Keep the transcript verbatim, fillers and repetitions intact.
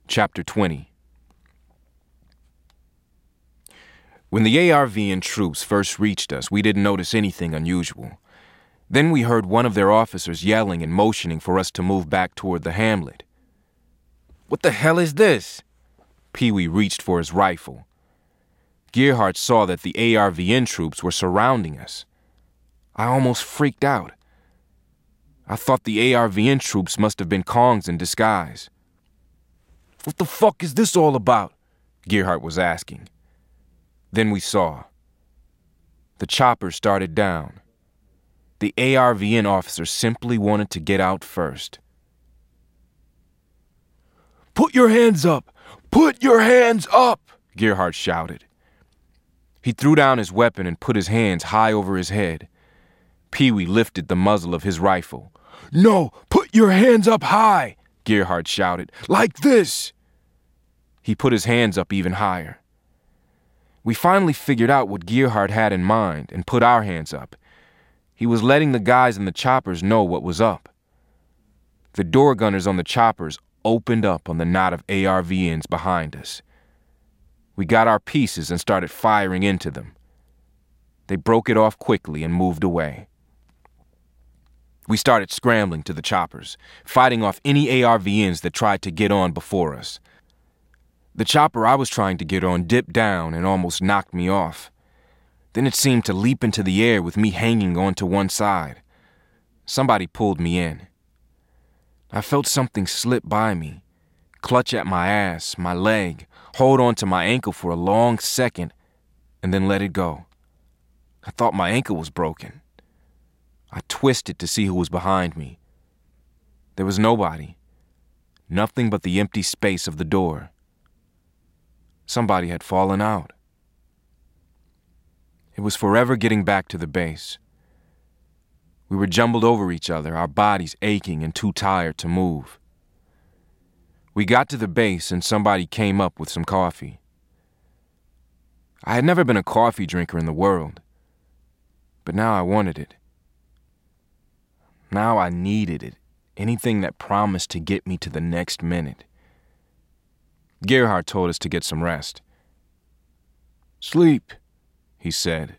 Chapter twenty. When the A R V N troops first reached us, we didn't notice anything unusual. Then we heard one of their officers yelling and motioning for us to move back toward the hamlet. "What the hell is this?" Pee-wee reached for his rifle. Gerhardt saw that the A R V N troops were surrounding us. I almost freaked out. I thought the A R V N troops must have been Kongs in disguise. "What the fuck is this all about?" Gerhardt was asking. Then we saw. The chopper started down. The A R V N officer simply wanted to get out first. "Put your hands up! Put your hands up!" Gerhardt shouted. He threw down his weapon and put his hands high over his head. Pee-wee lifted the muzzle of his rifle. "No, put your hands up high!" Gerhardt shouted. "Like this!" He put his hands up even higher. We finally figured out what Gerhardt had in mind and put our hands up. He was letting the guys in the choppers know what was up. The door gunners on the choppers opened up on the knot of A R V Ns behind us. We got our pieces and started firing into them. They broke it off quickly and moved away. We started scrambling to the choppers, fighting off any A R V Ns that tried to get on before us. The chopper I was trying to get on dipped down and almost knocked me off. Then it seemed to leap into the air with me hanging onto one side. Somebody pulled me in. I felt something slip by me, clutch at my ass, my leg, hold onto my ankle for a long second, and then let it go. I thought my ankle was broken. I twisted to see who was behind me. There was nobody. Nothing but the empty space of the door. Somebody had fallen out. It was forever getting back to the base. We were jumbled over each other, our bodies aching and too tired to move. We got to the base and somebody came up with some coffee. I had never been a coffee drinker in the world, but now I wanted it. Now I needed it, anything that promised to get me to the next minute. Gerhardt told us to get some rest. "Sleep," he said.